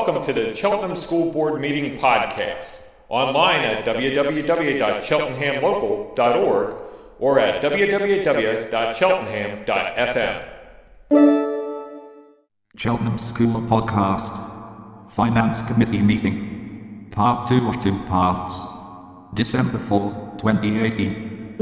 welcome to the Cheltenham School Board Meeting Podcast, online at www.cheltenhamlocal.org or at www.cheltenham.fm. Cheltenham School Podcast, Finance Committee Meeting, Part 2 of 2 parts, December 4, 2018.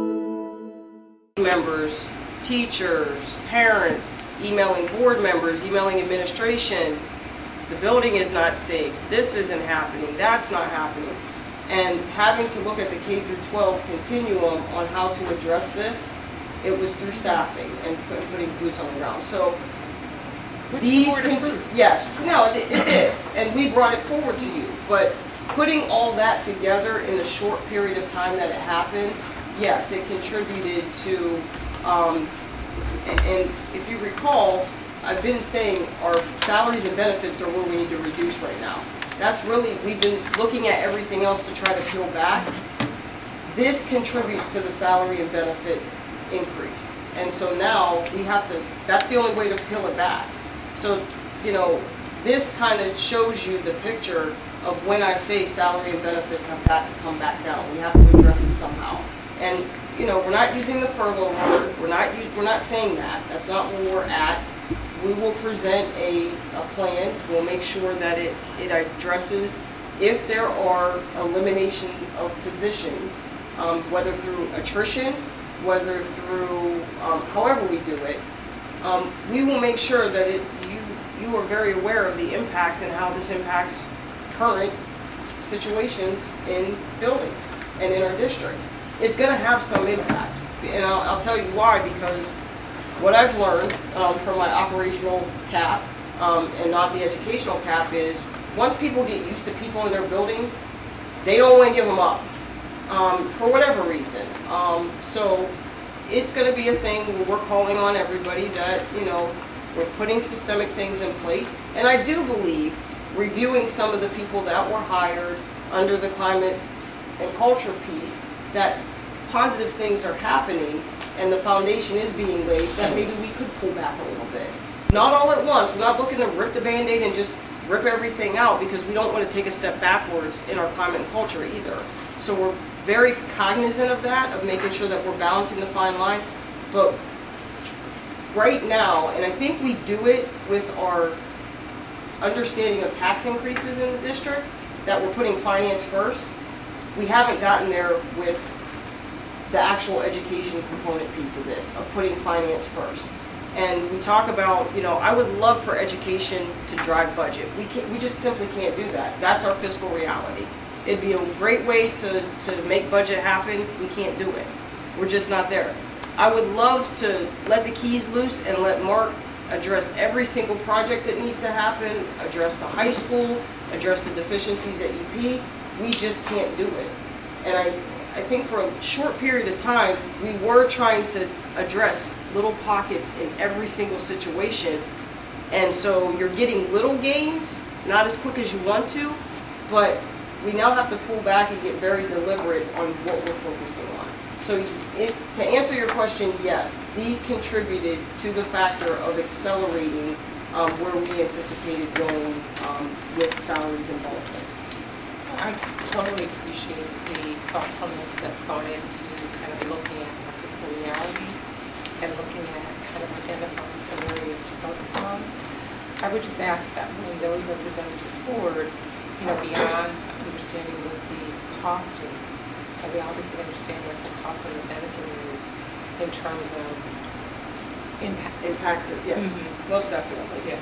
Members, teachers, parents, emailing board members, emailing administration. The building is not safe. This isn't happening. That's not happening. And having to look at the K through 12 continuum on how to address this, it was through staffing and putting boots on the ground. So Which the board approved? Yes, no, it did, and we brought it forward to you. But putting all that together in the short period of time that it happened, yes, it contributed to. And if you recall, I've been saying our salaries and benefits are where we need to reduce right now. That's really, we've been looking at everything else to try to peel back. This contributes to the salary and benefit increase. And so now we have to, that's the only way to peel it back. So, you know, this kind of shows you the picture of when I say salary and benefits have got to come back down. We have to address it somehow. And, you know, we're not using the furlough word. We're not saying that. That's not where we're at. We will present a plan. We'll make sure that it addresses if there are elimination of positions, whether through attrition, whether through however we do it. We will make sure that you are very aware of the impact and how this impacts current situations in buildings and in our district. It's going to have some impact, and I'll tell you why, because what I've learned from my operational cap and not the educational cap is once people get used to people in their building, they don't want to give them up for whatever reason. So it's going to be a thing where we're calling on everybody that, you know, we're putting systemic things in place. And I do believe reviewing some of the people that were hired under the climate and culture piece, that positive things are happening and the foundation is being laid, that maybe we could pull back a little bit. Not all at once. We're not looking to rip the Band-Aid and just rip everything out, because we don't want to take a step backwards in our climate and culture either. So we're very cognizant of that, of making sure that we're balancing the fine line. But right now, and I think we do it with our understanding of tax increases in the district, that we're putting finance first. We haven't gotten there with the actual education component piece of this, of putting finance first. And we talk about, you know, I would love for education to drive budget. We just simply can't do that. That's our fiscal reality. It'd be a great way to make budget happen. We can't do it. We're just not there. I would love to let the keys loose and let Mark address every single project that needs to happen, address the high school, address the deficiencies at EP. We just can't do it. And I think for a short period of time, we were trying to address little pockets in every single situation. And so you're getting little gains, not as quick as you want to, but we now have to pull back and get very deliberate on what we're focusing on. So to answer your question, yes, these contributed to the factor of accelerating where we anticipated going with salaries and benefits. I totally appreciate the thoughtfulness that's gone into kind of looking at the fiscal reality and looking at kind of identifying some areas to focus on. I would just ask that when those are presented to the board, you know, beyond understanding what the cost is, and we obviously understand what the cost of the benefit is in terms of impact. Impacts it, yes, most definitely. Yeah.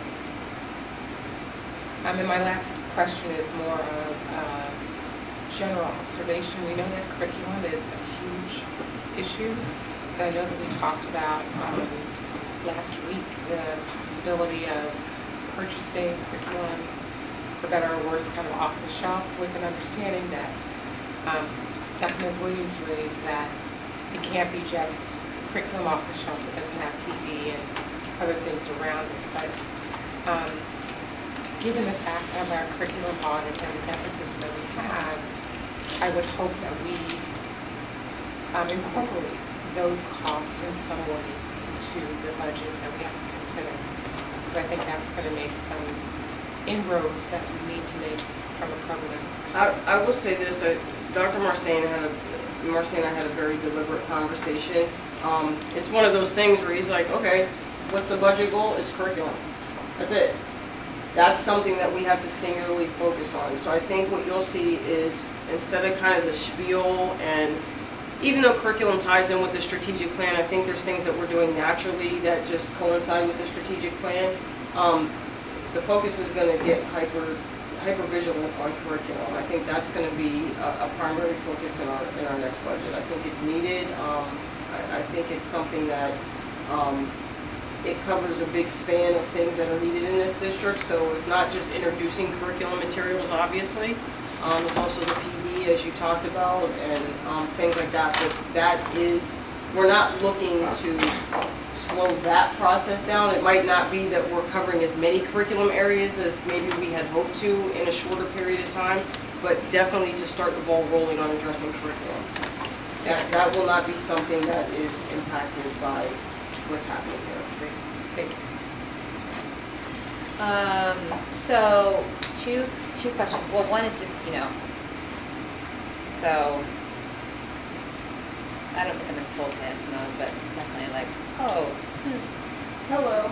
And my last question is more of general observation. We know that curriculum is a huge issue. And I know that we talked about last week the possibility of purchasing curriculum, for better or worse, kind of off the shelf, with an understanding that Dr. McWilliams raised that it can't be just curriculum off the shelf that doesn't have PE and other things around it. But given the fact of our curriculum audit and the deficits that we have, I would hope that we incorporate those costs in some way into the budget that we have to consider, because I think that's going to make some inroads that we need to make from a program. I will say this, Dr. Marsain and I had a very deliberate conversation. It's one of those things where he's like, okay, what's the budget goal? It's curriculum. That's it. That's something that we have to singularly focus on. So I think what you'll see is, instead of kind of the spiel, and even though curriculum ties in with the strategic plan, I think there's things that we're doing naturally that just coincide with the strategic plan. The focus is going to get hyper vigilant on curriculum. I think that's going to be a primary focus in our next budget. I think it's needed. I think it's something that it covers a big span of things that are needed in this district. So it's not just introducing curriculum materials, obviously. It's also the PD, as you talked about, and things like that. But that is, we're not looking to slow that process down. It might not be that we're covering as many curriculum areas as maybe we had hoped to in a shorter period of time, but definitely to start the ball rolling on addressing curriculum. That will not be something that is impacted by what's happening there. Thank you. So two questions. Well, one is just, so I don't think I'm in full panic mode, but definitely like, Hello.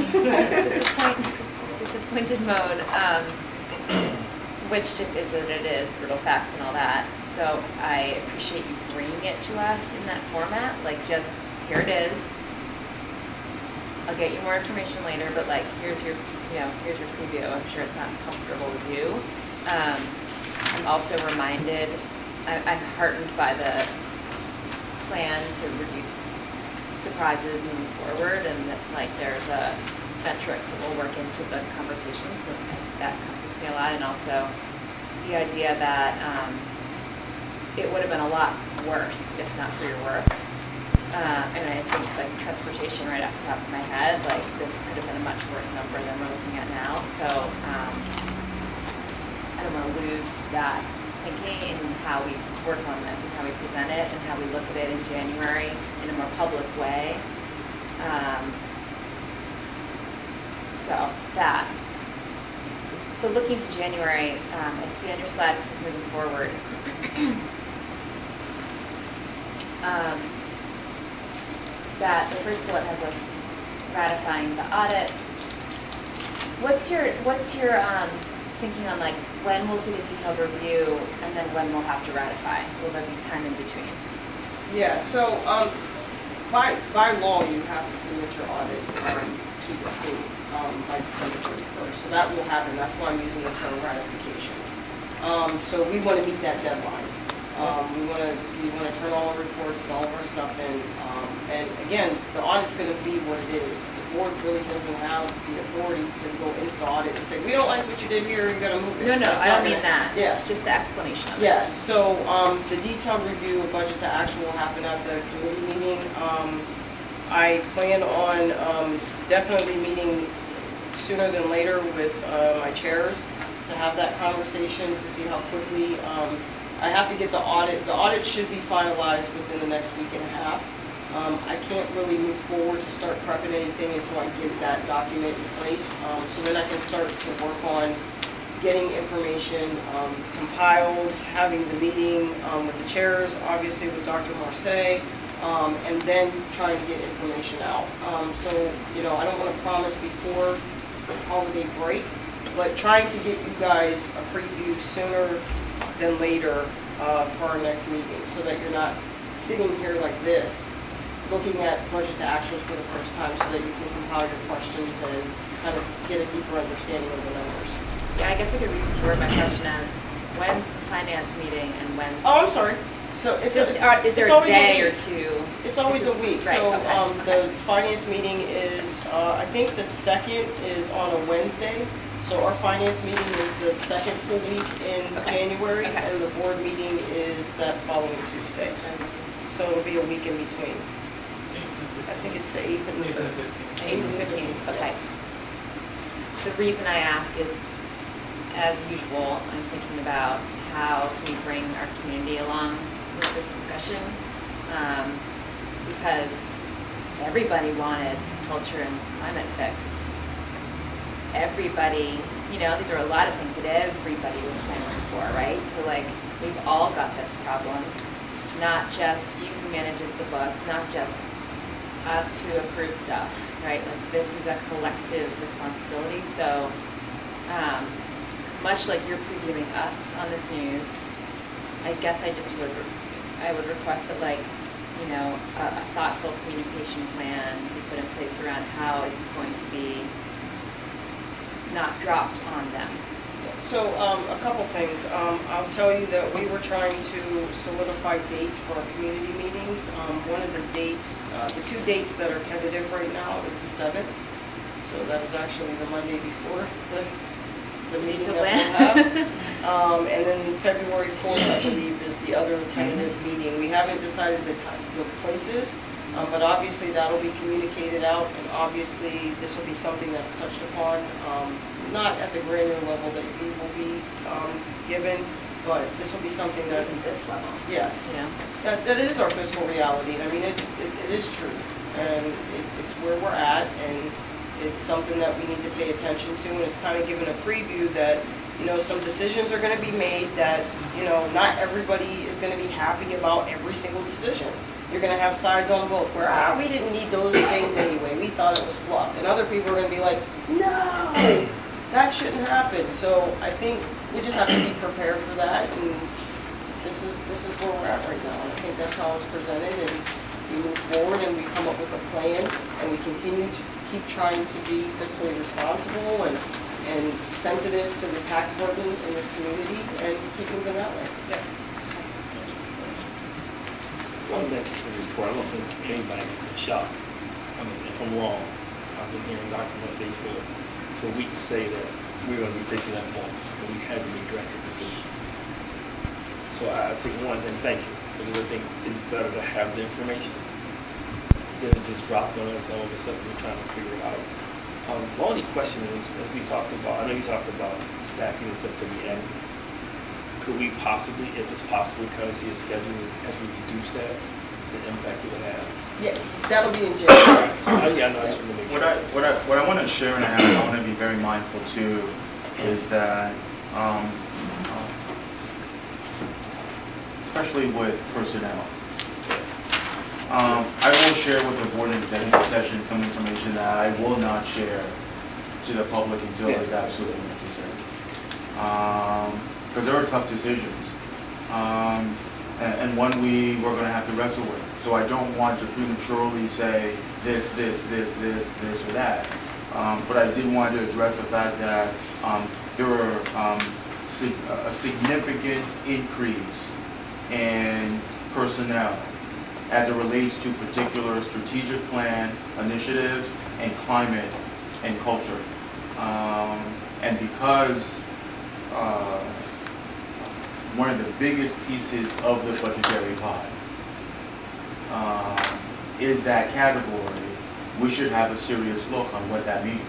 disappointed mode, which just is what it is, brutal facts and all that. So I appreciate you bringing it to us in that format, like just, here it is. I'll get you more information later, but like, here's your preview. I'm sure it's not comfortable with you. I'm also reminded, I'm heartened by the plan to reduce surprises moving forward, and that like there's a metric that we'll work into the conversations, and that comforts me a lot. And also the idea that it would have been a lot worse if not for your work. And I think like transportation, right off the top of my head, like this could have been a much worse number than we're looking at now. So I don't want to lose that thinking in how we work on this and how we present it and how we look at it in January in a more public way. So looking to January, I see on your slide this is moving forward. That the first bullet has us ratifying the audit. What's your thinking on like when we'll see the detailed review and then when we'll have to ratify? Will there be time in between? Yeah, so by law you have to submit your audit to the state by December 31st. So that will happen. That's why I'm using the term ratification. So we want to meet that deadline. We want to turn all our reports and all of our stuff in. And again, the audit's going to be what it is. The board really doesn't have the authority to go into the audit and say, we don't like what you did here, you got to move it. No, I don't mean that. Yes. It's just the explanation of it. Yes, so the detailed review of budget to actual will happen at the committee meeting. I plan on definitely meeting sooner than later with my chairs to have that conversation to see how quickly I have to get the audit. The audit should be finalized within the next week and a half. I can't really move forward to start prepping anything until I get that document in place. So then I can start to work on getting information compiled, having the meeting with the chairs, obviously with Dr. Marseille, and then trying to get information out. So, I don't want to promise before the holiday break, but trying to get you guys a preview sooner than later for our next meeting, so that you're not sitting here like this, looking at budget to actuals for the first time, so that you can compile your questions and kind of get a deeper understanding of the numbers. Yeah, I guess I could reword my question as, when's the finance meeting and when's... Oh, I'm sorry. So is there a day or two? It's always a week. Right, so okay. The finance meeting is, I think the second is on a Wednesday. So our finance meeting is the second full week in January, and the board meeting is that following Tuesday. So it'll be a week in between. I think it's the 8th and the 8th and 15th, okay. The reason I ask is, as usual, I'm thinking about how we bring our community along with this discussion, because everybody wanted culture and climate fixed. Everybody, you know, these are a lot of things that everybody was clamoring for, right? So like, we've all got this problem, not just you who manages the books, not just us who approve stuff, right? Like, this is a collective responsibility. So, much like you're previewing us on this news, I guess I would request that, like, you know, a thoughtful communication plan be put in place around how is this going to be not dropped on them. So, a couple things. I'll tell you that we were trying to solidify dates for our community meetings. One of the dates, the two dates that are tentative right now is the 7th. So that is actually the Monday before the meeting that we'll have. And then February 4th, I believe, is the other tentative meeting. We haven't decided the places, but obviously that'll be communicated out, and obviously this will be something that's touched upon, not at the granular level that you will be given, but this will be something that At this level. yes, You know? that is our fiscal reality. I mean, it is truth, and it's where we're at, and it's something that we need to pay attention to, and it's kind of given a preview that, you know, some decisions are going to be made that, you know, not everybody is going to be happy about every single decision. You're going to have sides on both where, we didn't need those things anyway, we thought it was fluff. And other people are going to be like, no, that shouldn't happen. So I think we just have to be prepared for that, and this is where we're at right now. And I think that's how it's presented, and we move forward and we come up with a plan, and we continue to keep trying to be fiscally responsible and sensitive to the tax burden in this community, and keep moving that way. Yeah. One thing for the report, I don't think anybody is in shock. I mean, if I'm wrong, I've been hearing Dr. Mercer for weeks say that we're going to be fixing that more, but we haven't addressed the decisions. So I think one thing, thank you, because I think it's better to have the information than it just dropped on us all of a sudden we're trying to figure it out. My only question is, as we talked about, I know you talked about staffing and stuff to be added. Could we possibly, if it's possible, kind of see a schedule as we reduce that, the impact it would have? Yeah, that'll be in January. Yeah, no, I just want to make sure. What I want to share, and I want to be very mindful too, is that, especially with personnel, I will share with the board in executive session some information that I will not share to the public until it's absolutely necessary. Because there are tough decisions, and one we're going to have to wrestle with. So I don't want to prematurely say this, or that. But I did want to address the fact that there were a significant increase in personnel as it relates to particular strategic plan, initiatives, and climate and culture. And because one of the biggest pieces of the budgetary pie is that category, we should have a serious look on what that means.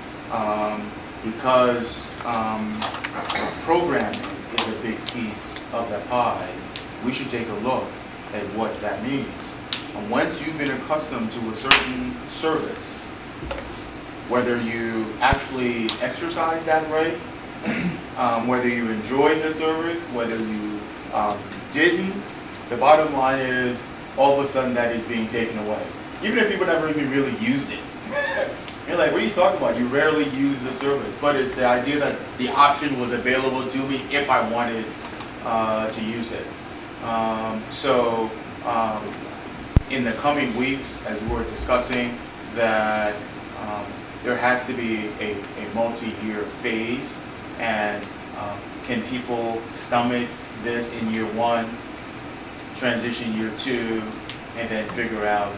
Because programming is a big piece of the pie, we should take a look at what that means. And once you've been accustomed to a certain service, whether you actually exercise that right, whether you enjoyed the service, whether you didn't, the bottom line is all of a sudden that is being taken away. Even if people never even really used it. You're like, what are you talking about? You rarely use the service. But it's the idea that the option was available to me if I wanted to use it. So in the coming weeks, as we were discussing, that there has to be a multi-year phase, and can people stomach this in year one, transition year two, and then figure out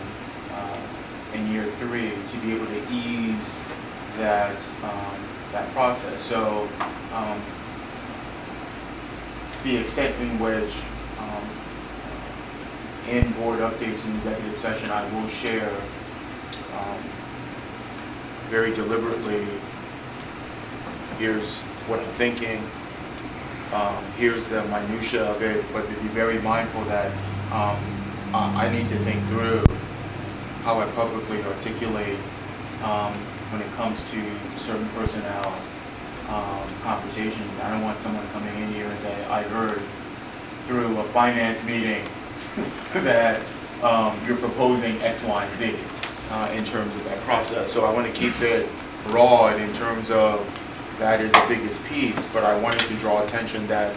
in year three to be able to ease that process. So the extent in which in board updates and executive session, I will share very deliberately, here's what I'm thinking, here's the minutia of it, but to be very mindful that I need to think through how I publicly articulate when it comes to certain personnel conversations. I don't want someone coming in here and say, I heard through a finance meeting that you're proposing X, Y, and Z in terms of that process. So I want to keep it broad in terms of that is the biggest piece, but I wanted to draw attention that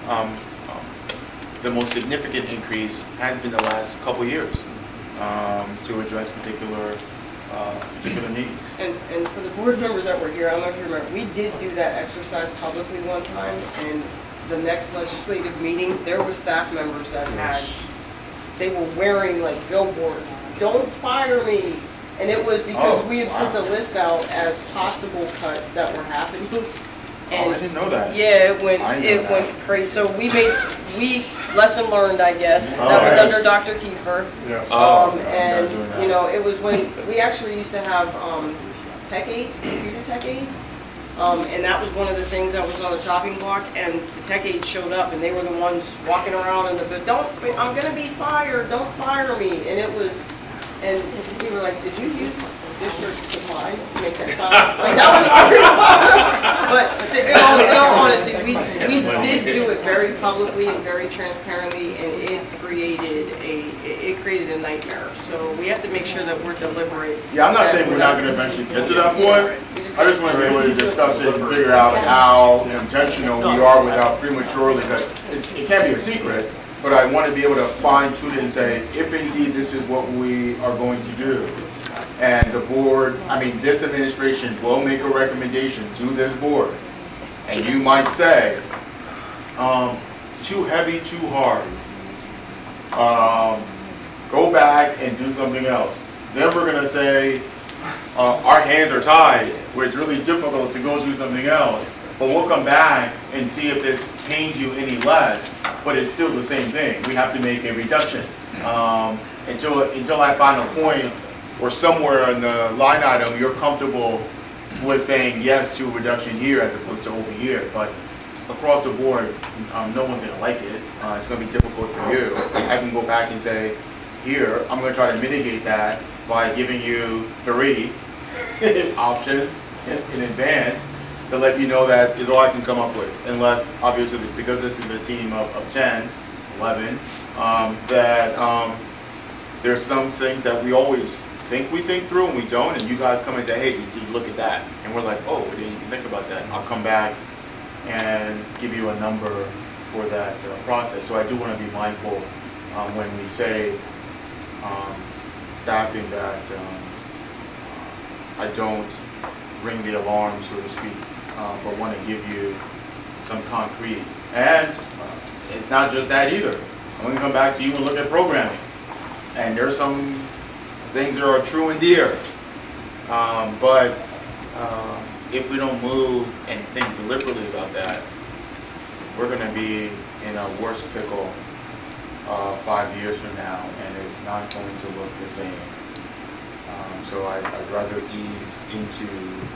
the most significant increase has been the last couple years to address particular needs. And for the board members that were here, I don't know if you remember, we did do that exercise publicly one time, and the next legislative meeting, there were staff members that they were wearing like billboards, "Don't fire me." And it was because we had put the list out as possible cuts that were happening. And I didn't know that. yeah, it went crazy. So we lesson learned, I guess. That was under Dr. Kiefer. Yes. And you know, it was when we actually used to have tech aides, computer tech aides. And that was one of the things that was on the chopping block, and the tech aides showed up, and they were the ones walking around in I'm gonna be fired, don't fire me. And it was, and we were like, did you use district supplies to make that sound? Like, that was our response. But in all honesty, we did do it very publicly and very transparently, and it created a nightmare. So we have to make sure that we're deliberate. Yeah, I'm not saying we're not going to eventually get to that point. I just want to be able to discuss it and figure out how intentional we are without prematurely, because it can't be a secret, but I want to be able to fine tune it and say, if indeed this is what we are going to do, and the board, this administration will make a recommendation to this board, and you might say, too heavy, too hard, go back and do something else. Then we're going to say, our hands are tied, where it's really difficult to go do something else. But we'll come back and see if this pains you any less, but it's still the same thing. We have to make a reduction. Until I find a point or somewhere in the line item you're comfortable with saying yes to a reduction here as opposed to over here. But across the board, no one's going to like it. It's going to be difficult for you. I can go back and say, here, I'm going to try to mitigate that by giving you 3 options in advance to let you know that is all I can come up with. Unless, obviously, because this is a team of 10, 11, that there's some things that we always think we think through and we don't, and you guys come and say, hey, did you look at that? And we're like, oh, we didn't even think about that. And I'll come back and give you a number for that process. So I do want to be mindful when we say staffing that I don't ring the alarm, so to speak, but want to give you some concrete. And it's not just that either. I'm going to come back to you and look at programming. And there's some things that are true and dear. But if we don't move and think deliberately about that, we're going to be in a worse pickle 5 years from now, and it's not going to look the same. So I'd rather ease into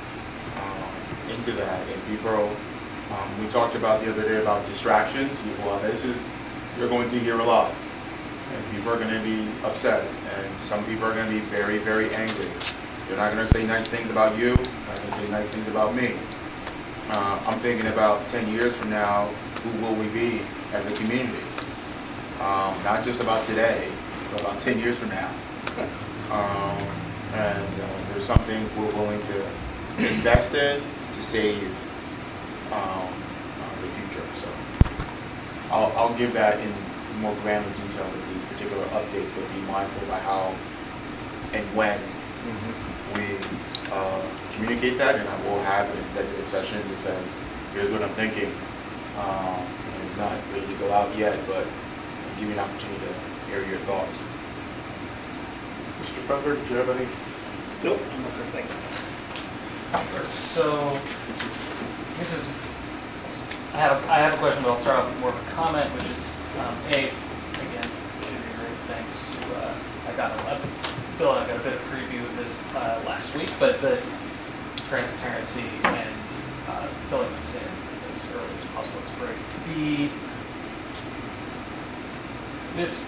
that and be pro. We talked about the other day about distractions. Well, you're going to hear a lot. And people are going to be upset, and some people are going to be very, very angry. They're not going to say nice things about you. They're not going to say nice things about me. I'm thinking about 10 years from now, who will we be as a community? Not just about today, but about 10 years from now. And there's something we're willing to invest in to save the future. So I'll give that in more granular detail with these particular updates, but be mindful about how and when we communicate that, and I will have an executive session to say, here's what I'm thinking. And it's not ready to go out yet, but give me an opportunity to hear your thoughts. Mr. Butler, do you have any? Nope, I'm not going to think. So, this is, I have a question, but I'll start off with more of a comment, which is, again, thanks to, Bill and I got a bit of preview of this last week, but the transparency and filling this in as early as possible is great. This,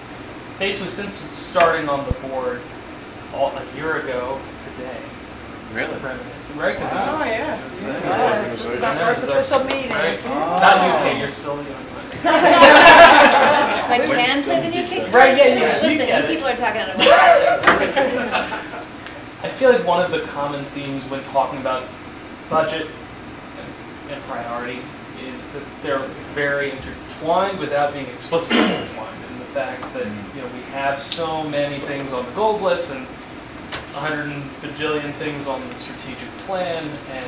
basically since starting on the board a year ago today, Really? reminiscing, right? 'Cause it Oh, was- yeah. it was Yeah. there. Yeah. This is And our there first was the- official meeting. Right? Oh. Not new Kate, you're still the young one. So I can play the new kick? Right, yeah, yeah, you Listen, get you it. people are talking out of my I feel like one of the common themes when talking about budget and priority is that they're very intertwined without being explicitly intertwined. And the fact that we have so many things on the goals list and 100 bajillion things on the strategic plan,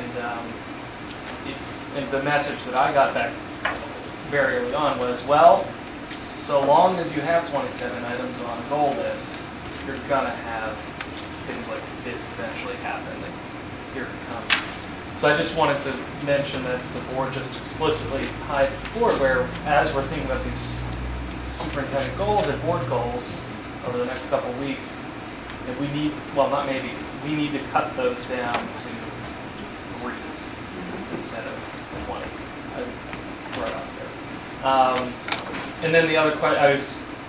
and the message that I got back very early on was, well, so long as you have 27 items on a goal list, you're gonna have things like this eventually happen, and here it comes. So I just wanted to mention that the board just explicitly tied to the board where, as we're thinking about these superintendent goals and board goals over the next couple of weeks, if we need, well, not maybe, we need to cut those down to 3 instead of 20. I brought it out there. And then the other question,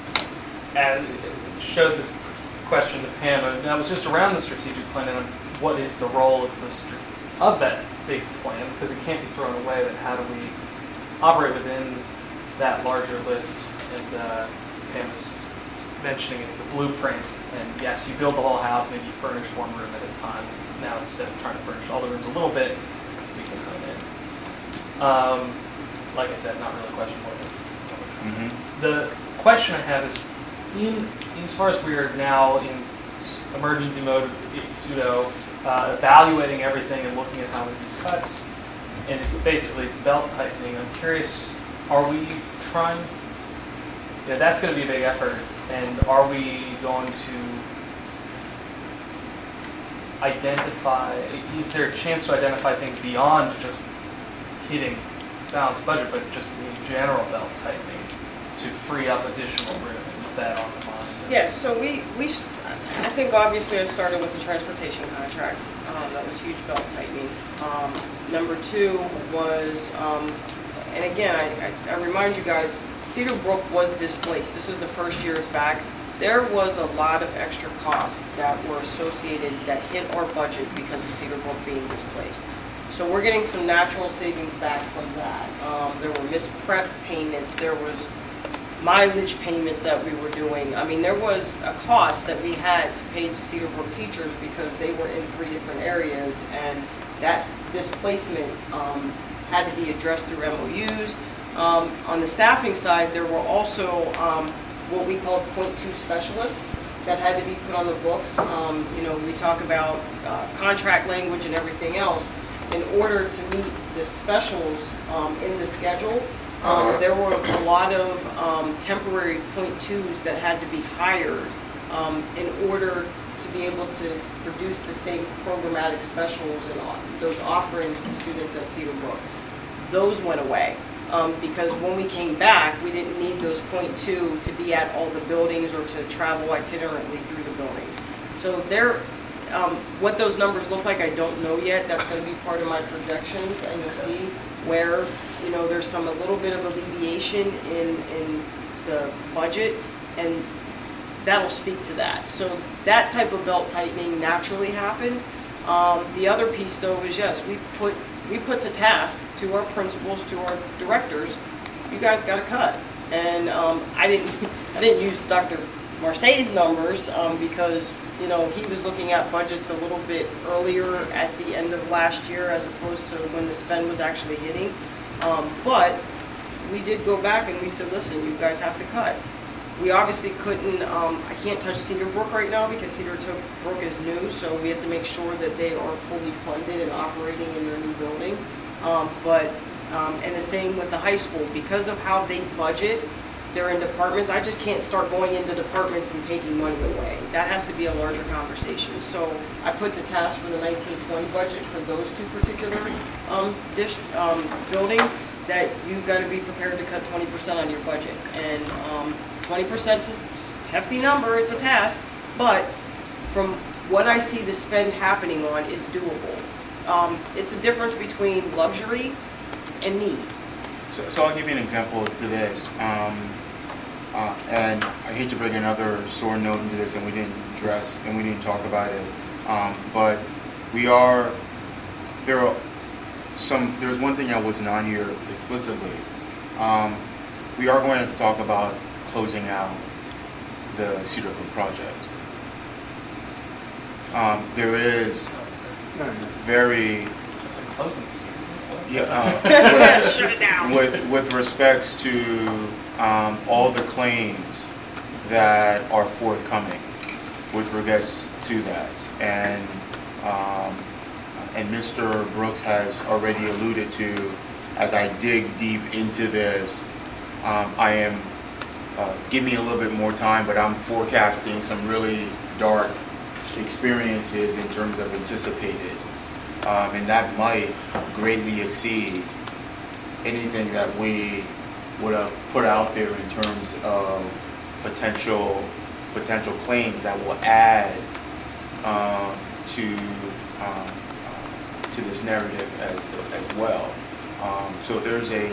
showed this question to Pam, and that was just around the strategic plan and what is the role of that big plan, because it can't be thrown away, then how do we operate within that larger list? And Pam was mentioning it as a blueprint, and yes, you build the whole house, maybe you furnish one room at a time. Now instead of trying to furnish all the rooms a little bit, we can hone in. Like I said, not really a question for this. The question I have is, as far as we are now in emergency mode, pseudo, evaluating everything and looking at how we do cuts, and it's basically belt tightening. I'm curious, are we trying? Yeah, that's going to be a big effort. And are we going to identify? Is there a chance to identify things beyond just hitting balanced budget, but just the general belt tightening to free up additional room? Is that on the mind? Yes, so I think obviously I started with the transportation contract. That was huge belt tightening. Number 2 was, and again, I remind you guys, Cedar Brook was displaced. This is the first year it's back. There was a lot of extra costs that were associated that hit our budget because of Cedar Brook being displaced. So we're getting some natural savings back from that. There were missed prep payments. There was mileage payments that we were doing. I mean, there was a cost that we had to pay to Cedar Brook teachers because they were in 3 different areas, and that displacement had to be addressed through MOUs. On the staffing side, there were also what we called .2 specialists that had to be put on the books. We talk about contract language and everything else. In order to meet the specials in the schedule, there were a lot of temporary .2s that had to be hired in order to be able to produce the same programmatic specials and those offerings to students at Cedar Brook. Those went away because when we came back, we didn't need those .2 to be at all the buildings or to travel itinerantly through the buildings. So what those numbers look like, I don't know yet. That's going to be part of my projections, and you'll see where there's a little bit of alleviation in the budget, and that'll speak to that. So that type of belt tightening naturally happened. The other piece, though, is yes, we put to task to our principals, to our directors, you guys got to cut. And I didn't use Dr. Marseille's numbers because he was looking at budgets a little bit earlier at the end of last year as opposed to when the spend was actually hitting. But we did go back and we said, listen, you guys have to cut. We obviously couldn't, I can't touch Cedar Brook right now because Cedar Brook is new, so we have to make sure that they are fully funded and operating in their new building. And the same with the high school. Because of how they budget, they're in departments. I just can't start going into departments and taking money away. That has to be a larger conversation. So I put to task for the 1920 budget for those 2 particular buildings that you've got to be prepared to cut 20% on your budget. And 20% is a hefty number, it's a task, but from what I see the spend happening on is doable. It's a difference between luxury and need. So I'll give you an example to this. And I hate to bring another sore note into this, and we didn't talk about it. But there's one thing I wasn't on here explicitly. We are going to talk about closing out the Cedar Brook project. There is very, Closing scene. Shut it down. with respects to all the claims that are forthcoming with regards to that, and Mr. Brooks has already alluded to, as I dig deep into this, give me a little bit more time, but I'm forecasting some really dark experiences in terms of anticipated, and that might greatly exceed anything that we would have put out there in terms of potential claims that will add to this narrative as well. So there's a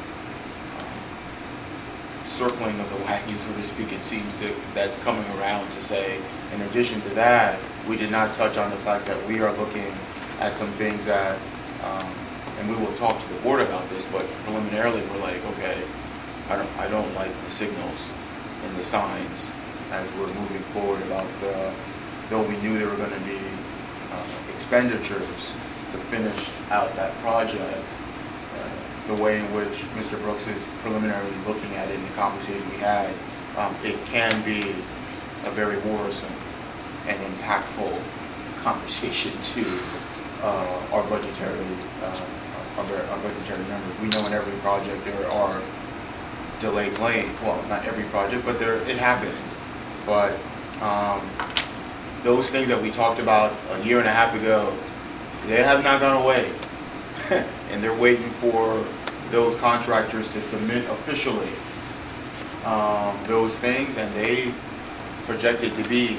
circling of the wagon, so to speak, it seems that's coming around to say, in addition to that, we did not touch on the fact that we are looking at some things that, and we will talk to the board about this, but preliminarily we're like, okay, I don't like the signals and the signs as we're moving forward about though we knew there were going to be expenditures to finish out that project, the way in which Mr. Brooks is preliminarily looking at it in the conversation we had, it can be a very worrisome and impactful conversation to our budgetary numbers. We know in every project there are delayed claims. Well, not every project, but it happens. But those things that we talked about a year and a half ago, they have not gone away. And they're waiting for those contractors to submit officially those things, and they projected to be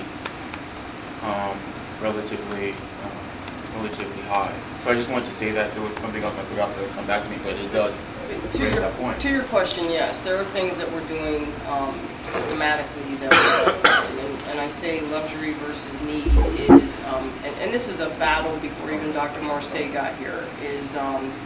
relatively high. So I just wanted to say that. There was something else I forgot to come back to me, but it does raise that point. To your question, yes, there are things that we're doing systematically that we're and I say luxury versus need is, and this is a battle before even Dr. Marseille got here, is,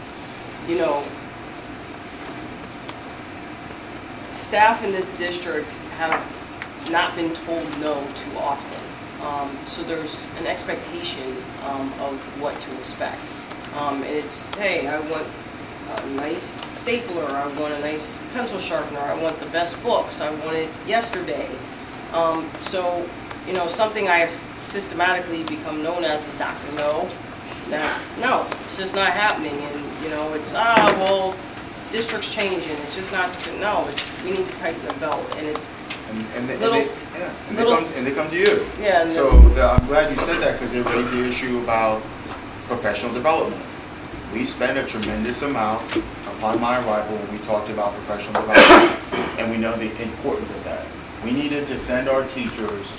staff in this district have not been told no too often. So there's an expectation of what to expect. It's, hey, I want a nice stapler, I want a nice pencil sharpener, I want the best books, I want it yesterday. So, something I have systematically become known as is Dr. No. No, it's just not happening. And, it's, well, district's changing, it's just not, no, we need to tighten the belt. And it's, and they come to you. Yeah. So I'm glad you said that, because it raised the issue about professional development. We spent a tremendous amount upon my arrival when we talked about professional development, and we know the importance of that. We needed to send our teachers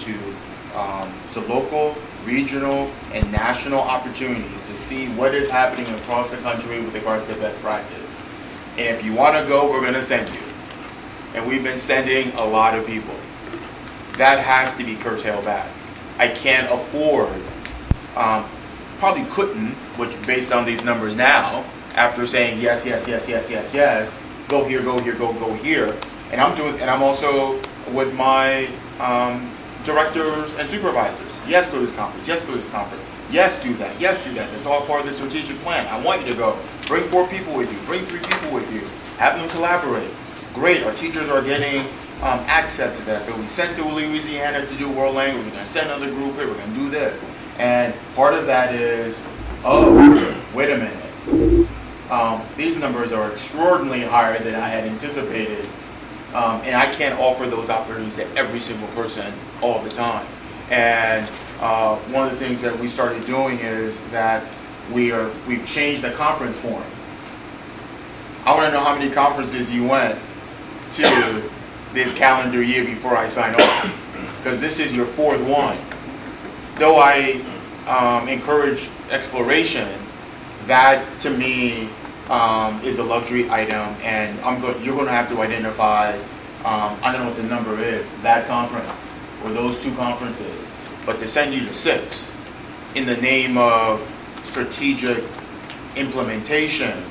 to local, regional, and national opportunities to see what is happening across the country with regards to best practice. And if you want to go, we're going to send you. And we've been sending a lot of people. That has to be curtailed back. I can't afford, probably couldn't, which based on these numbers now, after saying yes, go here, go here. And I'm also with my directors and supervisors. Yes, go to this conference. Yes, go to this conference. Yes, do that. Yes, do that. It's all part of the strategic plan. I want you to go. Bring 4 people with you. Bring 3 people with you. Have them collaborate. Great. Our teachers are getting access to that. So we sent to Louisiana to do world language. We're going to send another group here. We're going to do this. And part of that is, wait a minute. These numbers are extraordinarily higher than I had anticipated. And I can't offer those opportunities to every single person all the time. And one of the things that we started doing is that we've changed the conference form. I want to know how many conferences you went to this calendar year before I sign off, because this is your 4th one. Though I encourage exploration, that to me is a luxury item, and you're going to have to identify, I don't know what the number is, that conference or those 2 conferences, but to send you to 6 in the name of strategic implementation,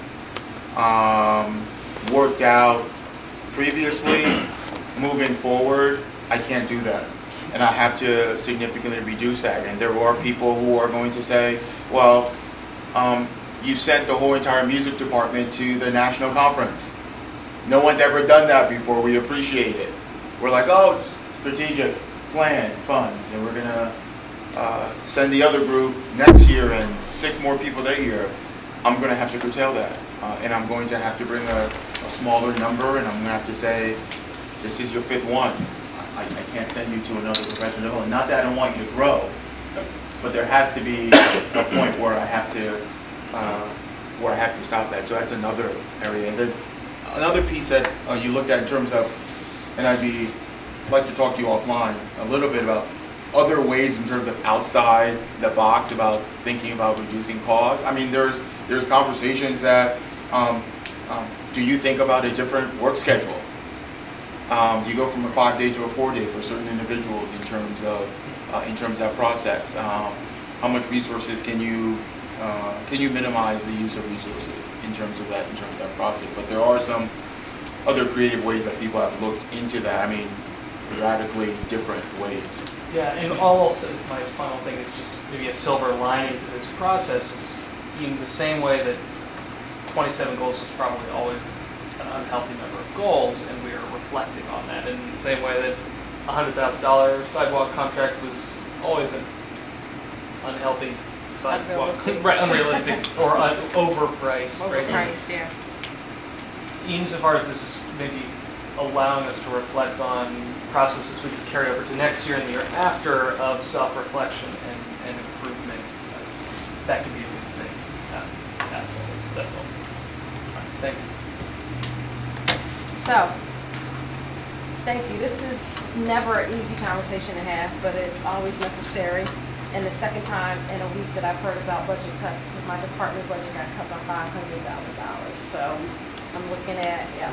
worked out previously. Moving forward, I can't do that. And I have to significantly reduce that. And there are people who are going to say, well, you sent the whole entire music department to the national conference. No one's ever done that before. We appreciate it. We're like, oh, it's strategic plan funds, and we're gonna send the other group next year and 6 more people that year. I'm gonna have to curtail that, and I'm going to have to bring a smaller number, and I'm gonna have to say, this is your 5th one. I can't send you to another professional development. Not that I don't want you to grow, but there has to be a point where I have to stop that. So that's another area. And then another piece that you looked at in terms of, and I'd like to talk to you offline a little bit about other ways in terms of outside the box about thinking about reducing costs. I mean, there's conversations that do you think about a different work schedule? Do you go from a 5-day to a 4-day for certain individuals in terms of that process? How much resources can you minimize the use of resources in terms of that process? But there are some other creative ways that people have looked into that. I mean, radically different ways. Yeah, and also my final thing is just maybe a silver lining to this process is in the same way that 27 goals was probably always an unhealthy number of goals, and we are reflecting on that. In the same way that a $100,000 sidewalk contract was always an unhealthy sidewalk, unrealistic or overpriced. Overpriced, yeah. Insofar as this is maybe allowing us to reflect on processes we could carry over to next year and the year after of self-reflection and improvement, that could be a good thing. That's all. Thank you. So, thank you. This is never an easy conversation to have, but it's always necessary. And the second time in a week that I've heard about budget cuts, because my department budget got cut by $500,000. So, I'm looking at, yeah.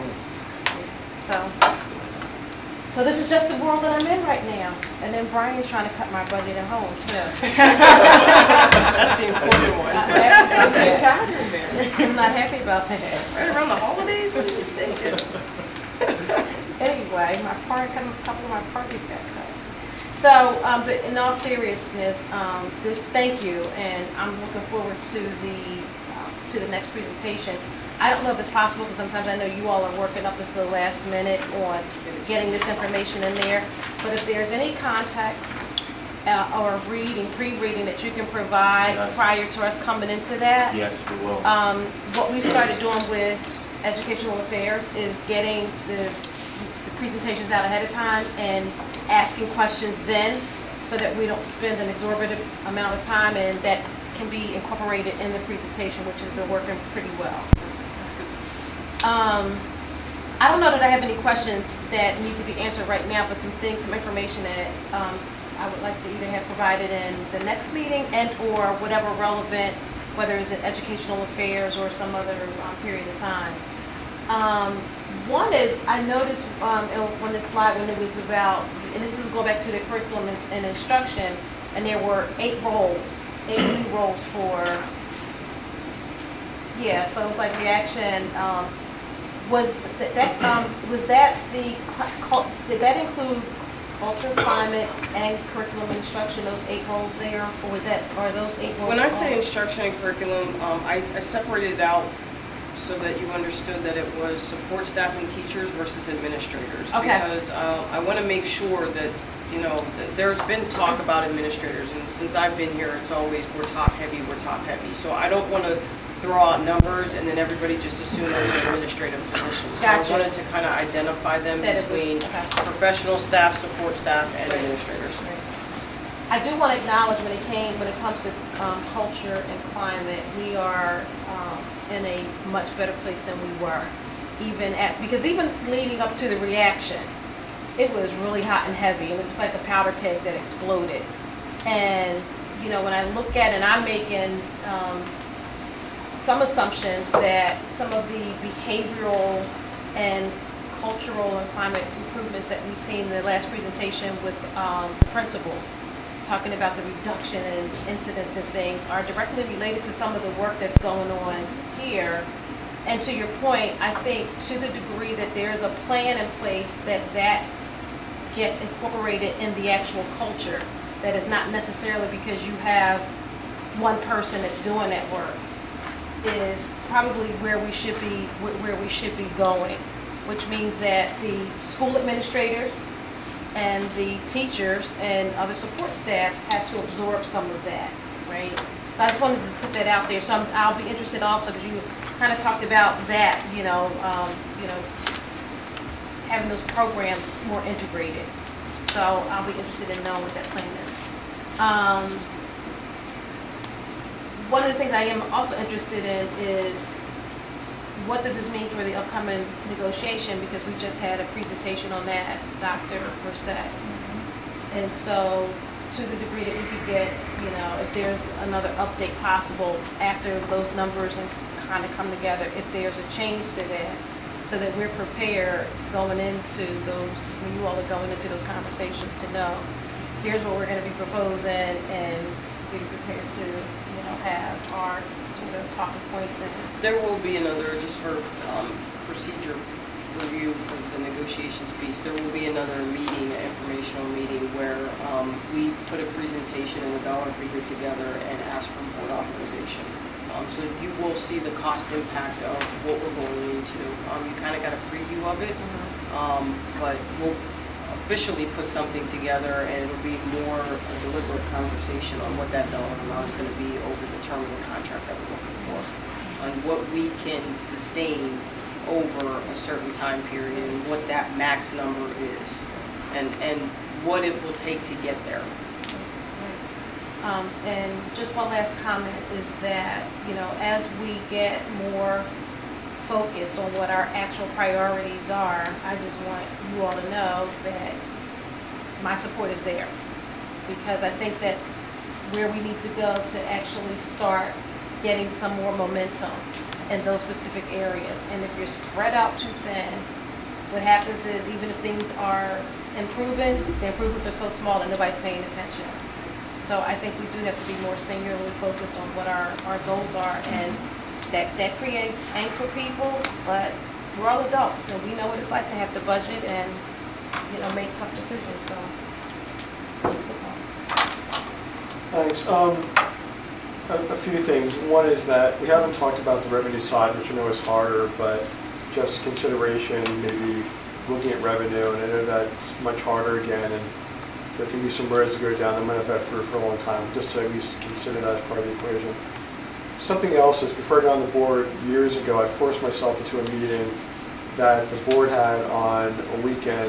So this is just the world that I'm in right now. And then Brian's trying to cut my budget at home, too. That's the important one. I'm not happy about that. Right around the holidays, what are you thinking? Anyway, a couple of my parties got cut. So, but in all seriousness, thank you, and I'm looking forward to the next presentation. I don't know if it's possible, because sometimes I know you all are working up until the last minute on getting this information in there. But if there's any context or pre-reading that you can provide prior to us coming into that. Yes, we will. What we started doing with Educational Affairs is getting the presentations out ahead of time and asking questions then, so that we don't spend an exorbitant amount of time, and that can be incorporated in the presentation, which has been working pretty well. I don't know that I have any questions that need to be answered right now, but some information that I would like to either have provided in the next meeting and or whatever relevant, whether it's in Educational Affairs or some other period of time. One is, I noticed on this slide when it was about, and this is go back to the curriculum and instruction, and there were 8 new roles for, yeah, so it was like reaction. Did that include culture, climate, and curriculum instruction, those 8 roles there, or are those 8 roles? When I say instruction and curriculum, I separated it out so that you understood that it was support staff and teachers versus administrators. Okay. Because I want to make sure that, that there's been talk about administrators, and since I've been here, it's always we're top heavy. So I don't want to throw out numbers and then everybody just assume they're administrative positions. So Gotcha. I wanted to kind of identify them between professional staff, support staff, and administrators. I do want to acknowledge when it comes to culture and climate, we are in a much better place than we were. Because even leading up to the reaction, it was really hot and heavy, and it was like a powder keg that exploded. And when I look at it, and I'm making some assumptions that some of the behavioral and cultural and climate improvements that we've seen in the last presentation with the principals talking about the reduction in incidents and things are directly related to some of the work that's going on here. And to your point, I think to the degree that there's a plan in place that gets incorporated in the actual culture, that is not necessarily because you have one person that's doing that work, is probably where we should be going, which means that the school administrators and the teachers and other support staff have to absorb some of that, right? So I just wanted to put that out there. So I'll be interested also, because you kind of talked about that, having those programs more integrated. So I'll be interested in knowing what that plan is. One of the things I am also interested in is, what does this mean for the upcoming negotiation? Because we just had a presentation on that, Dr. Brissett. And so, to the degree that we could get, if there's another update possible after those numbers and kind of come together, if there's a change to that, so that we're prepared going into those, when you all are going into those conversations, to know, here's what we're going to be proposing, and be prepared to, have our sort of talking points. And there will be another, just for procedure review for the negotiations piece, there will be another meeting, an informational meeting, where we put a presentation and a dollar figure together and ask for board authorization. So you will see the cost impact of what we're going into. You kind of got a preview of it, but we'll officially put something together, and it'll be more a deliberate conversation on what that dollar amount is going to be over the term of the contract that we're looking for, on what we can sustain over a certain time period, and what that max number is, and what it will take to get there. And just one last comment is that, as we get more focused on what our actual priorities are, I just want you all to know that my support is there, because I think that's where we need to go to actually start getting some more momentum in those specific areas. And if you're spread out too thin, what happens is, even if things are improving, the improvements are so small that nobody's paying attention. So I think we do have to be more singularly focused on what our goals are, and that creates angst for people, but we're all adults, and we know what it's like to have to budget and, make tough decisions, so that's all. Thanks. A few things. One is that we haven't talked about the revenue side, which I know is harder, but just consideration, maybe looking at revenue, and I know that's much harder again, and there can be some roads to go down that might have had for a long time, just to at least consider that as part of the equation. Something else is, before I got on the board years ago, I forced myself into a meeting that the board had on a weekend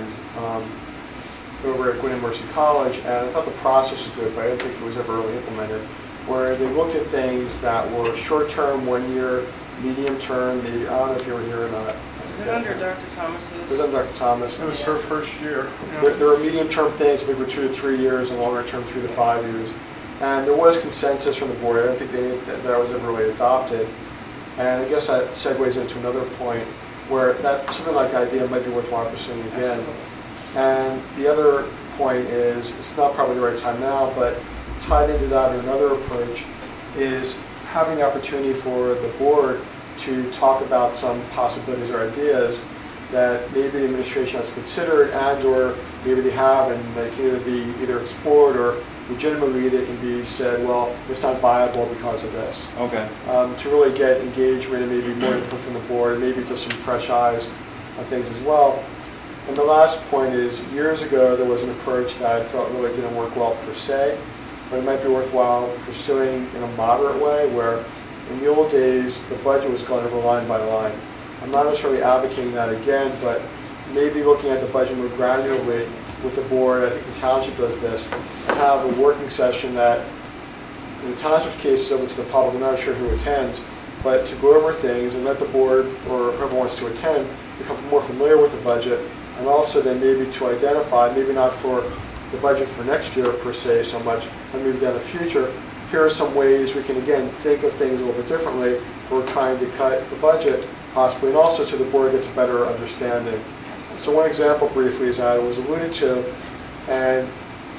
over at Gwynedd Mercy College, and I thought the process was good, but I didn't think it was ever really implemented, where they looked at things that were short-term, 1 year, medium-term, maybe, I don't know if you were here or not. Is it under Dr. Thomas's? It was under Dr. Thomas. It was her first year. There were medium-term things, I think, were 2 to 3 years, and longer-term 3 to 5 years. And there was consensus from the board. I don't think that was ever really adopted. And I guess that segues into another point where something like that idea might be worthwhile pursuing again. Absolutely. And the other point is, it's not probably the right time now, but tied into that, another approach is having the opportunity for the board to talk about some possibilities or ideas that maybe the administration has considered, and or maybe they have, and they can either be either explored or legitimately they can be said, well, it's not viable because of this. Okay. To really get engagement and maybe more input from the board, and maybe just some fresh eyes on things as well. And the last point is, years ago there was an approach that I felt really didn't work well per se, but it might be worthwhile pursuing in a moderate way, where in the old days the budget was gone over line by line. I'm not necessarily advocating that again, but maybe looking at the budget more granularly with the board. I think the township does this, and have a working session that, in the township's case, is open to the public. I'm not sure who attends, but to go over things and let the board, or whoever wants to attend, become more familiar with the budget, and also then maybe to identify, maybe not for the budget for next year per se so much, but maybe down the future, here are some ways we can again think of things a little bit differently if we're trying to cut the budget possibly, and also so the board gets a better understanding. So one example briefly is that it was alluded to, and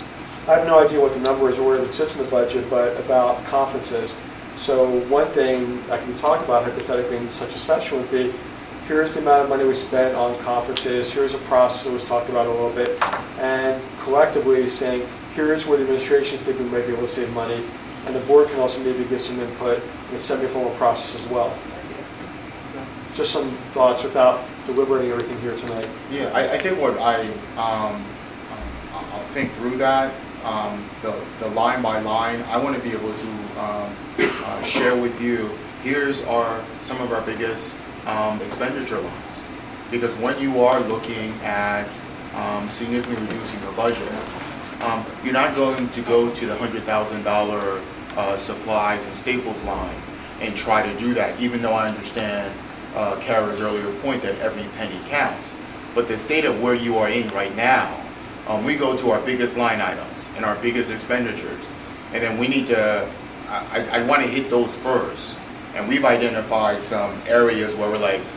I have no idea what the number is or where it sits in the budget, but about conferences. So one thing I can talk about hypothetically in such a session would be, here's the amount of money we spent on conferences, here's a process that was talked about a little bit, and collectively saying, here's where the administration's thinking we might be able to save money, and the board can also maybe give some input in a semi-formal process as well. Just some thoughts without deliberating everything here tonight. Yeah, I think what I'll think through that, the line by line, I want to be able to share with you, here's some of our biggest expenditure lines. Because when you are looking at significantly reducing your budget, you're not going to go to the $100,000 supplies and staples line and try to do that, even though I understand Kara's earlier point that every penny counts. But the state of where you are in right now, we go to our biggest line items and our biggest expenditures, and then we need to, I want to hit those first. And we've identified some areas where we're like,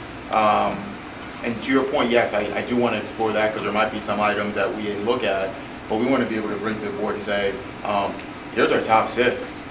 and to your point, yes, I do want to explore that because there might be some items that we didn't look at, but we want to be able to bring to the board and say, here's our top 6.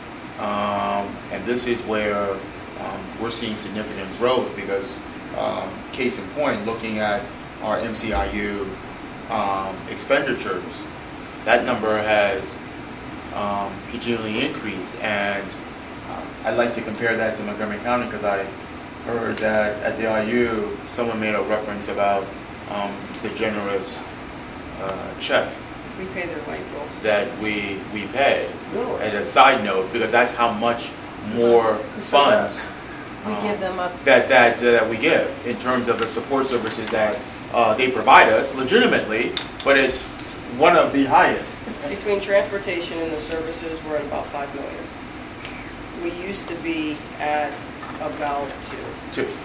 And this is where we're seeing significant growth because, case in point, looking at our MCIU expenditures, that number has continually increased. And I'd like to compare that to Montgomery County because I heard that at the IU, someone made a reference about the generous check We pay their light bill. that we pay. And a side note, because that's how much more funds We give them a, that we give in terms of the support services that they provide us legitimately, but it's one of the highest. Between transportation and the services, we're at about 5 million. We used to be at about 2. 2.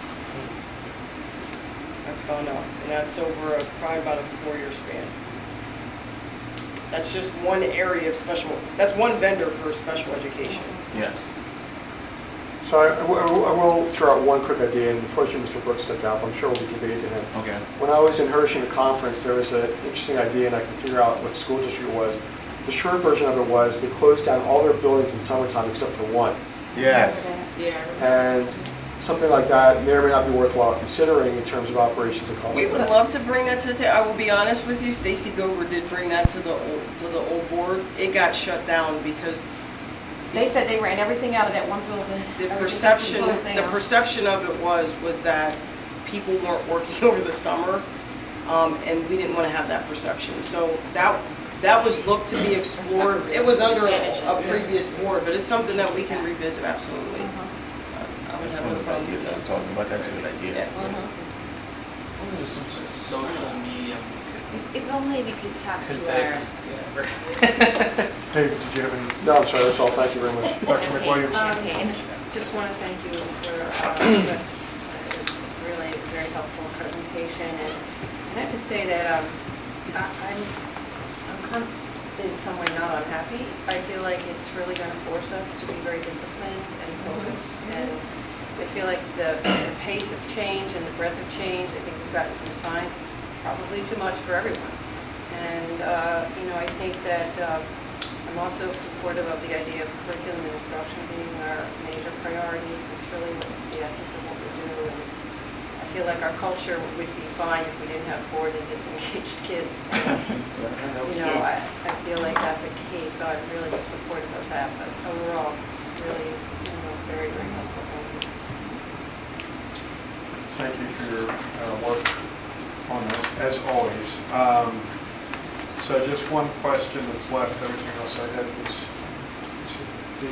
That's gone up, and that's over probably about a 4-year span. That's just one area of that's one vendor for special education. Yes. So I will throw out one quick idea, and unfortunately Mr. Brooks stepped out, but I'm sure we'll be conveyed to him. Okay. When I was in Hershey at a conference, there was an interesting idea, and I can figure out what school district it was. The short version of it was they closed down all their buildings in summertime except for one. Yes. Yeah. And something like that may or may not be worthwhile considering in terms of operations and costs. We would love to bring that to the table. I will be honest with you, Stacy Gover did bring that to the old board. It got shut down because they said they ran everything out of that one building. the Everything was perception down. of it was that people weren't working over the summer, and we didn't want to have that perception. So that was looked to be explored. It was under a previous board, but it's something that we can revisit absolutely. I would That's have one no of those problem ideas with I was that. talking about. That's a good idea. Yeah. There's some sort of social medium If only we could talk to convey. our. Yeah, right. David, did you have any? No, I'm sorry, that's all. Thank you very much. Dr. Okay, McWilliams. Okay, just want to thank you for this really very helpful presentation. And I have to say that I'm kind of in some way not unhappy. I feel like it's really going to force us to be very disciplined and focused. And I feel like the pace of change and the breadth of change, I think we've gotten some signs it's probably too much for everyone. And, I think that I'm also supportive of the idea of curriculum and instruction being our major priorities. That's really the essence of what we do. And I feel like our culture would be fine if we didn't have bored and disengaged kids. I feel like that's a key, so I'm really supportive of that. But overall, it's really, very, very helpful. Thank you for your work on this, as always. So just one question that's left. Everything else I had was the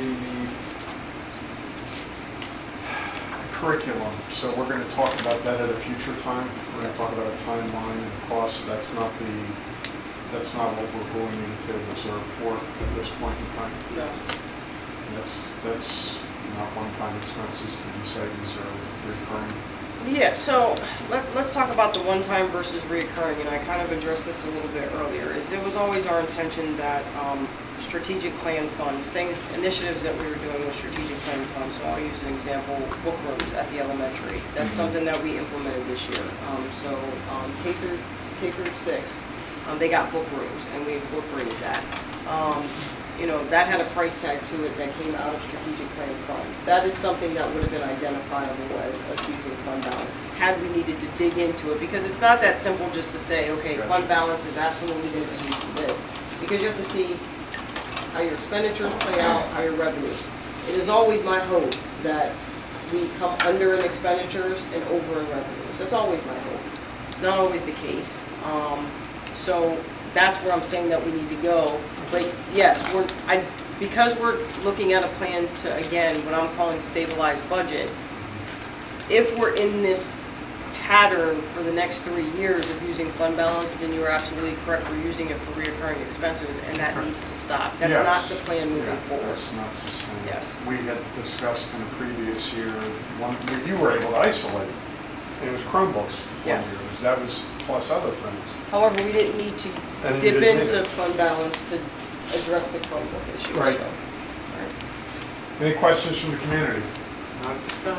curriculum. So we're going to talk about that at a future time. We're going to talk about a timeline and costs. That's not what we're going into reserve for at this point in time. No. That's not one-time expenses to be said. These are recurring. Yeah, so let's talk about the one-time versus reoccurring, and I kind of addressed this a little bit earlier. It was always our intention that strategic plan funds, initiatives that we were doing with strategic plan funds, so I'll use an example, book rooms at the elementary. That's something that we implemented this year. K through 6, they got book rooms, and we incorporated that. You know, that had a price tag to it that came out of strategic plan funds. That is something that would have been identifiable as us using fund balance, had we needed to dig into it, because it's not that simple just to say, okay, fund balance is absolutely going to be used for this, because you have to see how your expenditures play out, how your revenues. It is always my hope that we come under in expenditures and over in revenues. That's always my hope. It's not always the case. So that's where I'm saying that we need to go. But yes, because we're looking at a plan to, again, what I'm calling stabilized budget, if we're in this pattern for the next 3 years of using fund balance, then you're absolutely correct. We're using it for reoccurring expenses, and that needs to stop. That's Yes. not the plan moving forward. That's not sustainable. Yes. We had discussed in a previous year, one, you were able to isolate, and it was Chromebooks. Yes. That was plus other things. However, we didn't need to And you dip didn't need into it. fund balance to address the Chromebook issue. Right. So. Any questions from the community? Okay.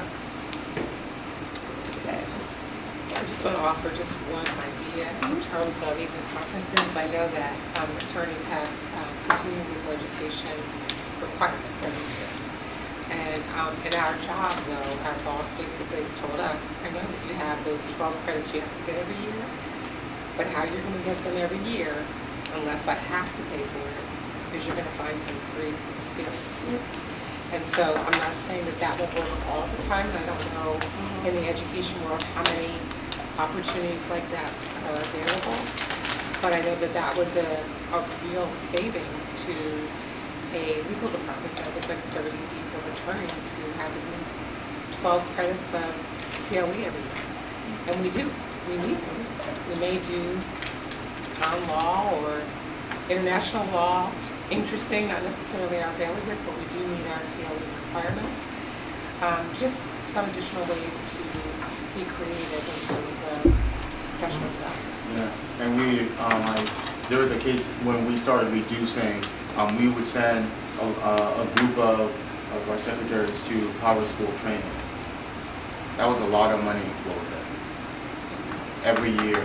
I just want to offer just one idea in terms of even conferences. I know that attorneys have continuing legal education requirements every year. And in our job, though, our boss basically has told us, I know that you have those 12 credits you have to get every year, but how you're going to get them every year, unless I have to pay for it, is you're going to find some free series. And so I'm not saying that that will work all the time. I don't know in the education world how many opportunities like that are available. But I know that that was a real savings to a legal department that was like 30 people, attorneys who had to do 12 credits of CLE every year. And we do. We need them. We may do common law or international law. Interesting, not necessarily our bailiwick, but we do meet our CLE requirements. Just some additional ways to be creative in terms of professional development. Yeah, and there was a case when we started reducing, we would send a group of our secretaries to power school training. That was a lot of money in Florida every year.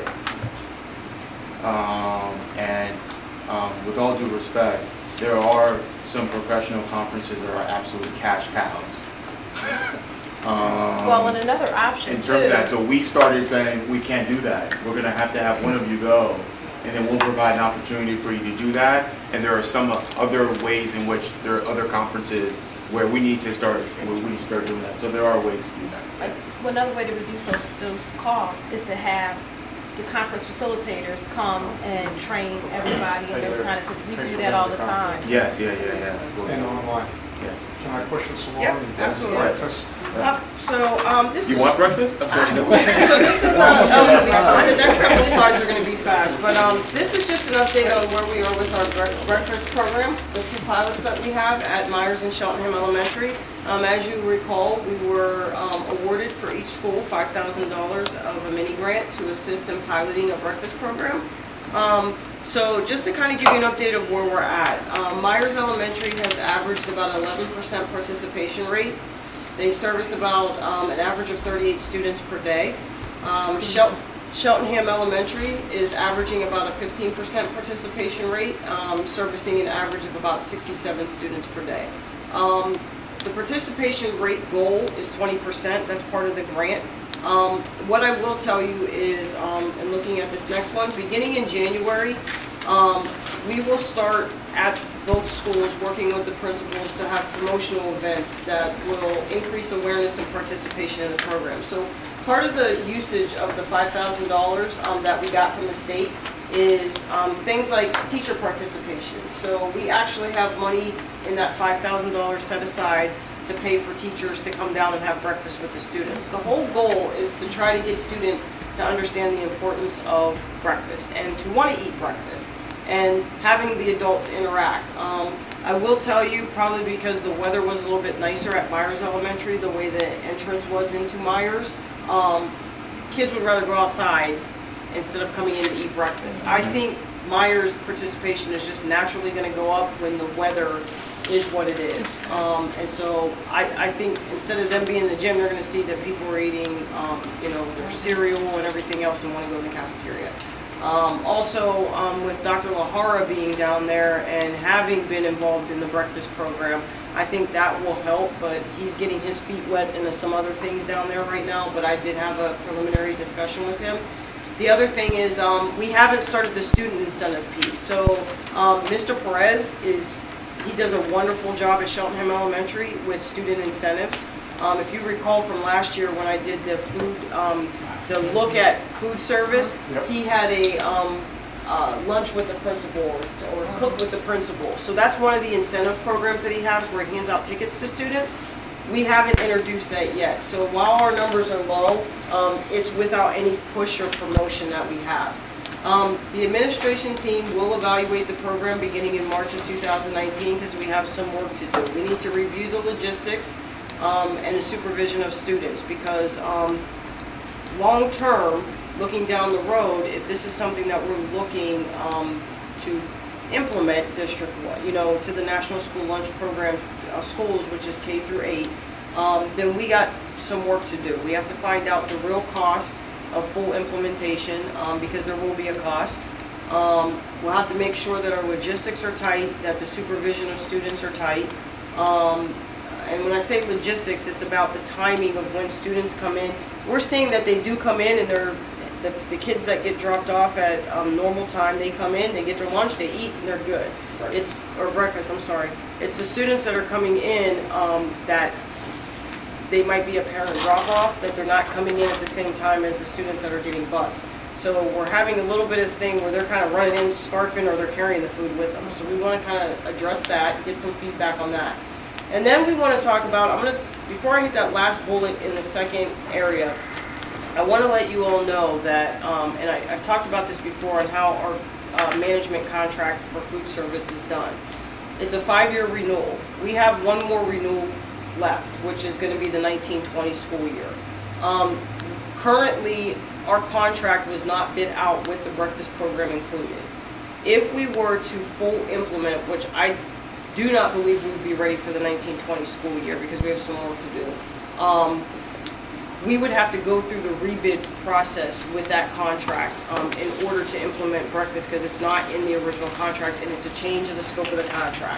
With all due respect, there are some professional conferences that are absolute cash cows. Well, and another option in too. terms of that, so we started saying we can't do that. We're going to have one of you go, and then we'll provide an opportunity for you to do that. And there are some other ways in which there are other conferences where we need to start doing that. So there are ways to do that. Well, another way to reduce those costs is to have the conference facilitators come and train everybody and those kind of, so we do that all the time. Yes, yeah. And online. Yes. Can I push this along? Yep, and get absolutely. breakfast? This You is, want breakfast? I'm sorry. so this is the next couple of slides are going to be fast, but this is just an update on where we are with our breakfast program, the 2 pilots that we have at Myers and Cheltenham Elementary. As you recall, we were awarded for each school $5,000 of a mini grant to assist in piloting a breakfast program. So just to kind of give you an update of where we're at, Myers Elementary has averaged about 11% participation rate. They service about an average of 38 students per day. Cheltenham Elementary is averaging about a 15% participation rate, servicing an average of about 67 students per day. The participation rate goal is 20%. That's part of the grant. What I will tell you is, in looking at this next one, beginning in January, we will start at both schools working with the principals to have promotional events that will increase awareness and participation in the program. So part of the usage of the $5,000 that we got from the state is things like teacher participation. So we actually have money in that $5,000 set aside to pay for teachers to come down and have breakfast with the students. The whole goal is to try to get students to understand the importance of breakfast and to want to eat breakfast and having the adults interact. I will tell you, probably because the weather was a little bit nicer at Myers Elementary, the way the entrance was into Myers, kids would rather go outside instead of coming in to eat breakfast. I think Myers participation is just naturally going to go up when the weather is what it is. And so I think instead of them being in the gym, they're going to see that people are eating their cereal and everything else and want to go in the cafeteria. Also, with Dr. Lahara being down there and having been involved in the breakfast program, I think that will help, but he's getting his feet wet into some other things down there right now, but I did have a preliminary discussion with him. The other thing is, we haven't started the student incentive piece. So Mr. Perez he does a wonderful job at Cheltenham Elementary with student incentives. If you recall from last year when I did the food, the look at food service, Yep. he had a lunch with the principal or cook with the principal. So that's one of the incentive programs that he has where he hands out tickets to students. We haven't introduced that yet. So while our numbers are low, it's without any push or promotion that we have. The administration team will evaluate the program beginning in March of 2019 because we have some work to do. We need to review the logistics and the supervision of students because long term, looking down the road, if this is something that we're looking to implement district-wide, to the National School Lunch Program schools, which is K through 8, then we got some work to do. We have to find out the real cost of full implementation because there will be a cost. We'll have to make sure that our logistics are tight, that the supervision of students are tight. And when I say logistics, it's about the timing of when students come in. We're seeing that they do come in and they're the kids that get dropped off at normal time, they come in, they get their lunch, they eat, and they're good. Or breakfast, I'm sorry. It's the students that are coming in that they might be a parent drop-off, that they're not coming in at the same time as the students that are getting bused. So we're having a little bit of thing where they're kind of running in, scarfing, or they're carrying the food with them. So we want to kind of address that, get some feedback on that. And then we want to talk about, before I hit that last bullet in the second area, I want to let you all know that, and I've talked about this before on how our management contract for food service is done. It's a 5-year renewal. We have one more renewal left, which is going to be the 1920 school year. Currently, our contract was not bid out with the breakfast program included. If we were to full implement, which I do not believe we would be ready for the 1920 school year because we have some work to do, we would have to go through the rebid process with that contract in order to implement breakfast because it's not in the original contract and it's a change of the scope of the contract.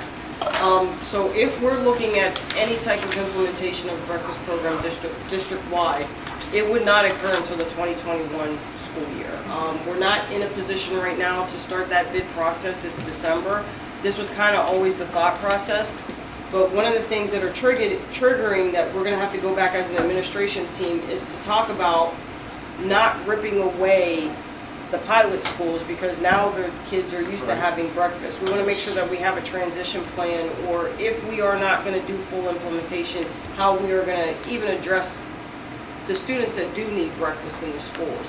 So if we're looking at any type of implementation of the breakfast program district-wide, it would not occur until the 2021 school year. We're not in a position right now to start that bid process. It's December. This was kind of always the thought process. But one of the things that are triggering that we're going to have to go back as an administration team is to talk about not ripping away the pilot schools because now the kids are used to having breakfast. We want to make sure that we have a transition plan, or if we are not going to do full implementation, how we are going to even address the students that do need breakfast in the schools.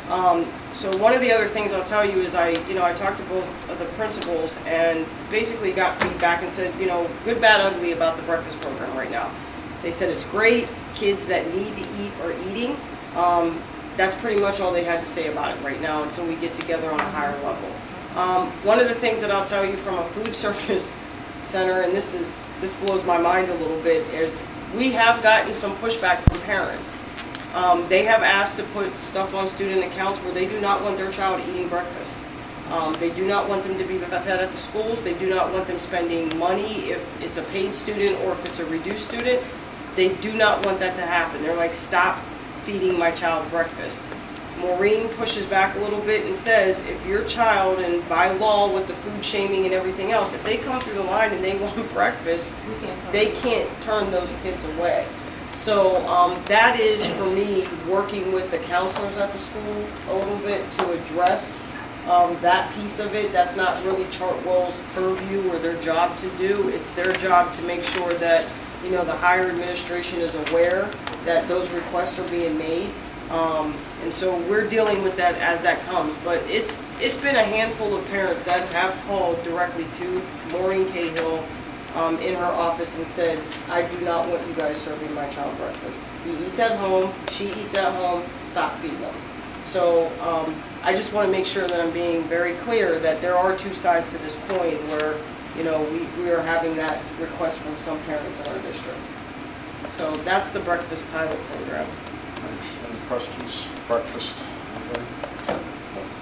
So one of the other things I'll tell you is I talked to both of the principals and basically got feedback and said, good, bad, ugly about the breakfast program right now. They said it's great. Kids that need to eat are eating. That's pretty much all they had to say about it right now until we get together on a higher level. One of the things that I'll tell you from a food service center, and this blows my mind a little bit, is we have gotten some pushback from parents. They have asked to put stuff on student accounts where they do not want their child eating breakfast. They do not want them to be fed at the schools. They do not want them spending money if it's a paid student or if it's a reduced student. They do not want that to happen. They're like, stop feeding my child breakfast. Maureen pushes back a little bit and says, if your child, and by law with the food shaming and everything else, if they come through the line and they want breakfast, they can't turn those kids away. So that is, for me, working with the counselors at the school a little bit to address that piece of it. That's not really Chartwell's purview or their job to do. It's their job to make sure that, the higher administration is aware that those requests are being made. And so we're dealing with that as that comes. But it's been a handful of parents that have called directly to Maureen Cahill in her office and said, I do not want you guys serving my child breakfast. He eats at home, she eats at home, stop feeding them. So I just want to make sure that I'm being very clear that there are two sides to this coin where, we are having that request from some parents in our district. So that's the breakfast pilot program. Thanks. Any questions? Breakfast. Okay. Next.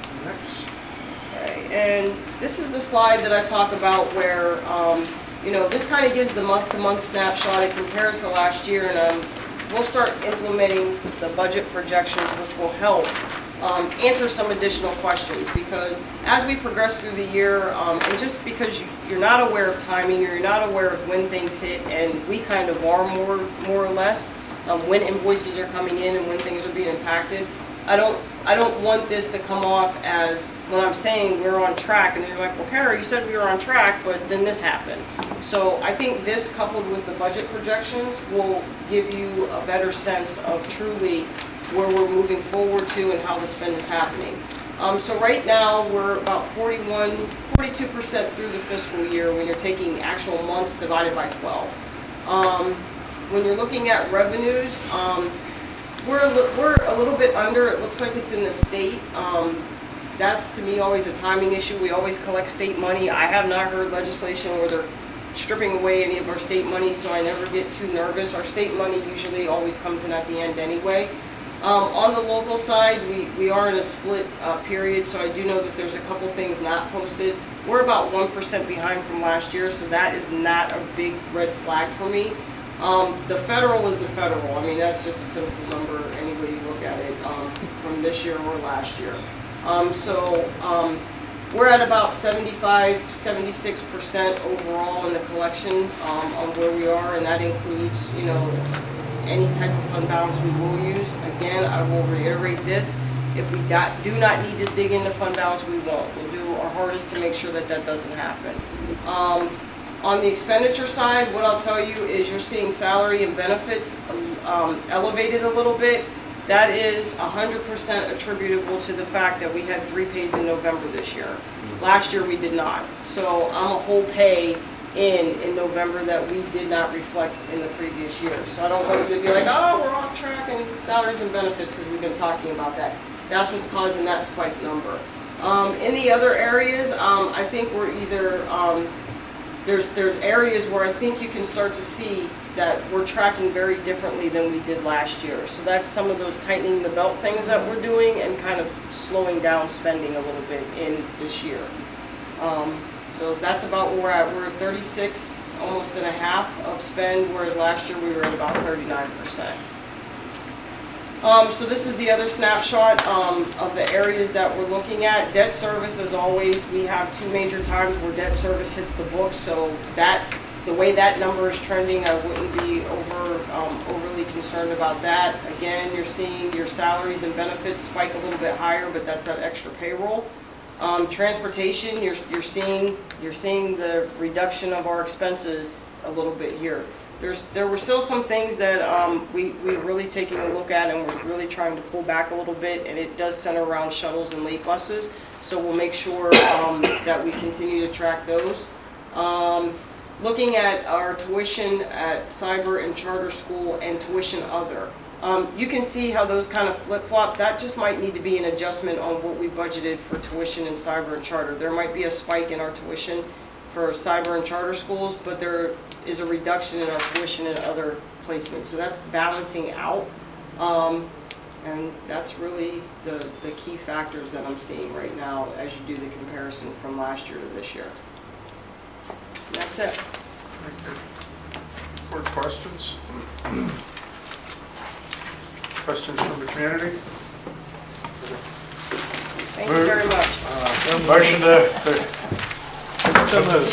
next. Okay, and this is the slide that I talk about where, this kind of gives the month-to-month snapshot. It compares to last year, and we'll start implementing the budget projections, which will help answer some additional questions, because as we progress through the year, and just because you're not aware of timing, or you're not aware of when things hit, and we kind of are more or less, when invoices are coming in and when things are being impacted, I don't want this to come off as when I'm saying we're on track, and they're like, well, Kara, you said we were on track, but then this happened. So I think this, coupled with the budget projections, will give you a better sense of truly where we're moving forward to and how the spend is happening. So right now, we're about 42% through the fiscal year when you're taking actual months divided by 12. When you're looking at revenues, we're a little bit under. It looks like it's in the state. That's, to me, always a timing issue. We always collect state money. I have not heard legislation where they're stripping away any of our state money, so I never get too nervous. Our state money usually always comes in at the end anyway. On the local side, we are in a split period, so I do know that there's a couple things not posted. We're about 1% behind from last year, so that is not a big red flag for me. The federal is the federal. I mean, that's just a pitiful number any way you look at it, from this year or last year. We're at about 75, 76% overall in the collection on where we are, and that includes, any type of fund balance we will use. Again, I will reiterate this. If we do not need to dig into fund balance, we won't. We'll do our hardest to make sure that doesn't happen. On the expenditure side, what I'll tell you is you're seeing salary and benefits elevated a little bit. That is 100% attributable to the fact that we had 3 pays in November this year. Last year we did not. So I'm a whole pay in November that we did not reflect in the previous year. So I don't want you to be like, oh, we're off track in salaries and benefits, because we've been talking about that. That's what's causing that spike number. In the other areas, I think we're either, there's areas where I think you can start to see that we're tracking very differently than we did last year. So that's some of those tightening the belt things that we're doing and kind of slowing down spending a little bit in this year. So that's about where we're at. We're at 36, almost and a half of spend, whereas last year we were at about 39%. So this is the other snapshot of the areas that we're looking at. Debt service, as always, we have 2 major times where debt service hits the books. So the way that number is trending, I wouldn't be overly concerned about that. Again, you're seeing your salaries and benefits spike a little bit higher, but that's that extra payroll. Transportation, you're seeing the reduction of our expenses a little bit here. There were still some things that we're really taking a look at, and we're really trying to pull back a little bit, and it does center around shuttles and late buses. So we'll make sure that we continue to track those. Looking at our tuition at cyber and charter school and tuition other. You can see how those kind of flip-flop. That just might need to be an adjustment on what we budgeted for tuition in cyber and charter. There might be a spike in our tuition for cyber and charter schools, but there is a reduction in our tuition in other placements. So that's balancing out. And that's really the key factors that I'm seeing right now as you do the comparison from last year to this year. And that's it. Board questions? Questions from the community? Thank you very much. Motion to send this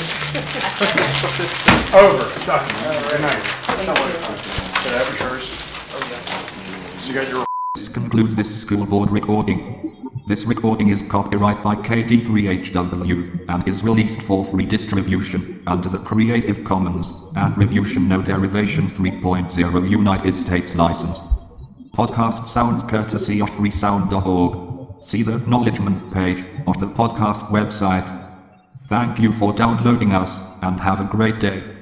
over. Done. Good night. Should I have yours? So you got your... This concludes this school board recording. This recording is copyright by KT3HW and is released for free distribution under the Creative Commons Attribution No Derivations 3.0 United States license. Podcast sounds courtesy of freesound.org. See the acknowledgement page of the podcast website. Thank you for downloading us, and have a great day.